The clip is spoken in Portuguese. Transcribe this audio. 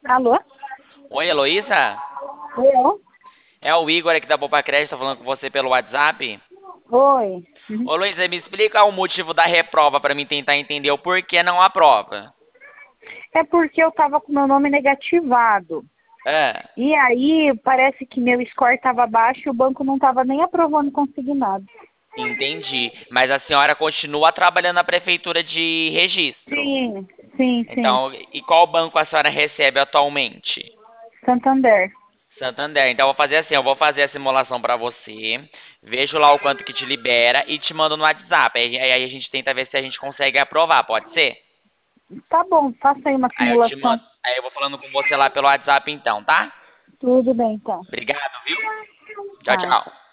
Alô? Oi, Heloísa? Eu? É o Igor aqui da Poupa Crédito, tá falando com você pelo WhatsApp. Oi. Uhum. Ô, Heloísa, me explica o motivo da reprova para mim tentar entender o porquê não aprova. É porque eu tava com meu nome negativado. É, E aí, parece que meu score tava baixo e o banco não tava nem aprovando consignado. entendi. Mas a senhora continua trabalhando na prefeitura de Registro. Sim, sim, sim. Então, e qual banco a senhora recebe atualmente? Santander. Santander. Então, eu vou fazer assim, eu vou fazer a simulação para você, vejo lá o quanto que te libera e te mando no WhatsApp. Aí a gente tenta ver se a gente consegue aprovar, pode ser? Tá bom, faça aí uma Aí eu te simulação. mando, aí eu vou falando com você lá pelo WhatsApp então, tá? Tudo bem, então. Obrigado, viu? Tchau, Tá. tchau.